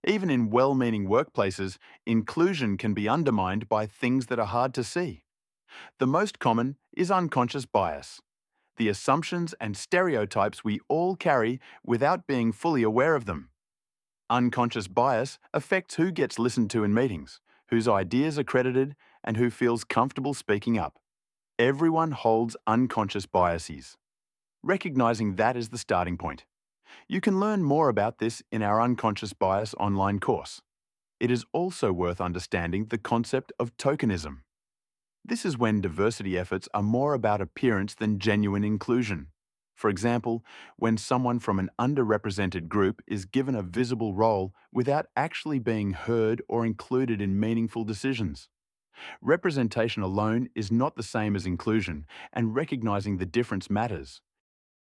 Even in well-meaning workplaces, inclusion can be undermined by things that are hard to see. The most common is unconscious bias, the assumptions and stereotypes we all carry without being fully aware of them. Unconscious bias affects who gets listened to in meetings, whose ideas are credited, and who feels comfortable speaking up. Everyone holds unconscious biases. Recognizing that is the starting point. You can learn more about this in our Unconscious Bias online course. It is also worth understanding the concept of tokenism. This is when diversity efforts are more about appearance than genuine inclusion. For example, when someone from an underrepresented group is given a visible role without actually being heard or included in meaningful decisions. Representation alone is not the same as inclusion, and recognizing the difference matters.